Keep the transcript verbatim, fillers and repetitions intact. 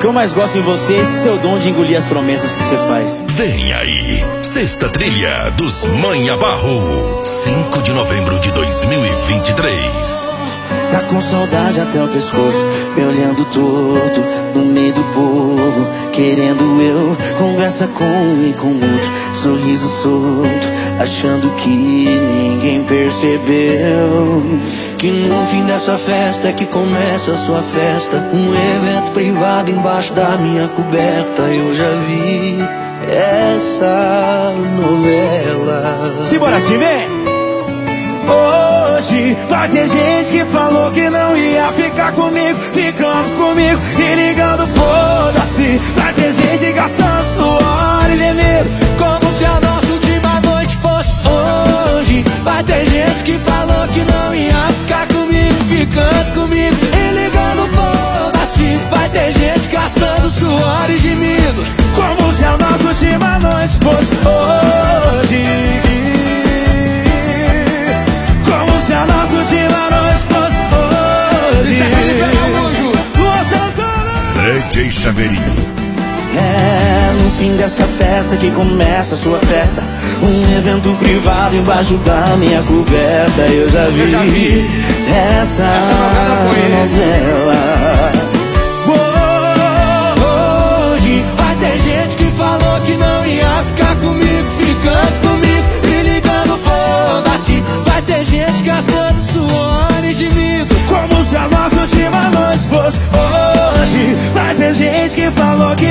que eu mais gosto em você é esse seu dom de engolir as promessas que você faz. Vem aí, Sexta Trilha dos Manha Barro, cinco de novembro de dois mil e vinte e três. Tá com saudade até o pescoço, me olhando torto no meio do povo, querendo eu, conversa com um e com outro, sorriso solto, achando que ninguém percebeu que no fim dessa festa é que começa a sua festa. Um evento privado embaixo da minha coberta. Eu já vi essa novela. Simbora, assim, vem! Hoje vai ter gente que falou que não ia ficar comigo, ficando comigo e ligando foda-se. Vai ter gente gastando suor e gemido, como se a nossa última noite fosse hoje. Vai ter gente que falou que não ia ficar comigo, ficando comigo e ligando foda-se. Vai ter gente gastando suor e gemido, como se a nossa última noite fosse hoje. Como se a nossa última noite fosse hoje. Luan Santana, D J Chaveirinho. é no fim dessa festa que começa a sua festa. Um evento privado embaixo da minha coberta. Eu já vi, Eu já vi. essa, Essa novela novela. Oh, hoje vai ter gente que falou que não ia ficar comigo, ficando comigo e ligando foda-se. Vai ter gente gastando suor e gemido, como se a nossa última noite fosse hoje. Vai ter gente que falou que